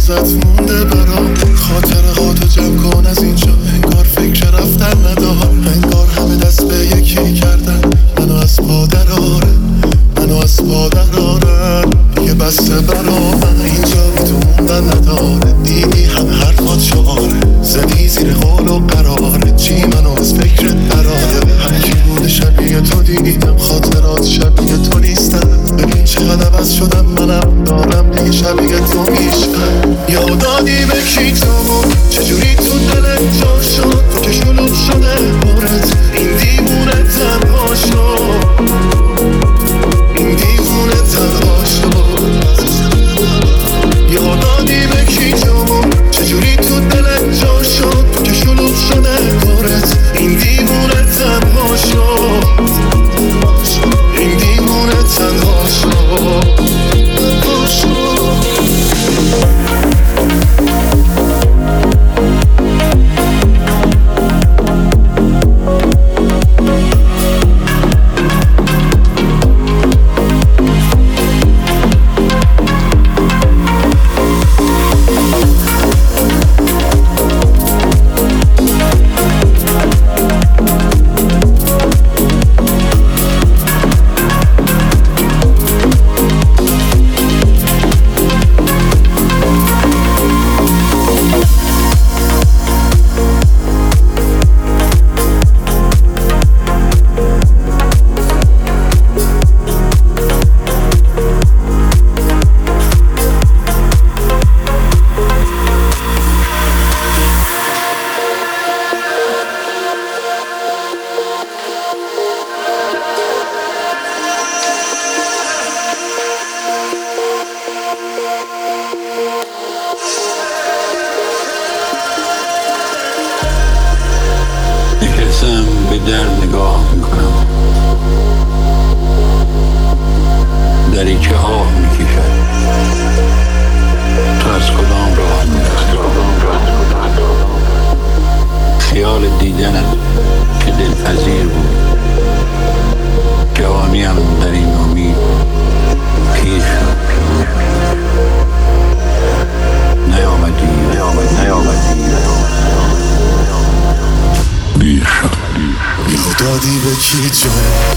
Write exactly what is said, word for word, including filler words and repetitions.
ازت مونده برام. خاطره هاتو جمع کن از اینجا، انگار فکر رفتن ندارم. انگار همه دست به یکی کردن منو از پا دراره، منو از پا دراره. دیگه بسته برام اینجا بی تو موندن نداره. دیدی همه حرفات شعاره، زدی زیر قول و قراره. چی منو از فکرت براره. هر کی بوده شبیه تو دیدم، خاطرات شبیه تو نیستن. ببین چقدر عوض شدم، منم دارم دیگه شبیه تو میشتم. یادادی به کی تو چجوری تو دلت جا شد، تو که شلوغ شده پرت. این دیوونه تنها شد، این دیوونه تنها شد. یادادی به کی تو چجوری تو دلت جا شد، تو که شلوغ شده پرت. این دیوونه تنها شد، این دیوونه تنها شد. به در نگاه میکنم، دریچه ها میکشد. تو از کدام راه میرسی؟ خیال دیدنت که دلپذیر بود. جوانیم در این امید پیر شد. نیامدی نیامدی نیامدی دیر شد. یادادی به کی جون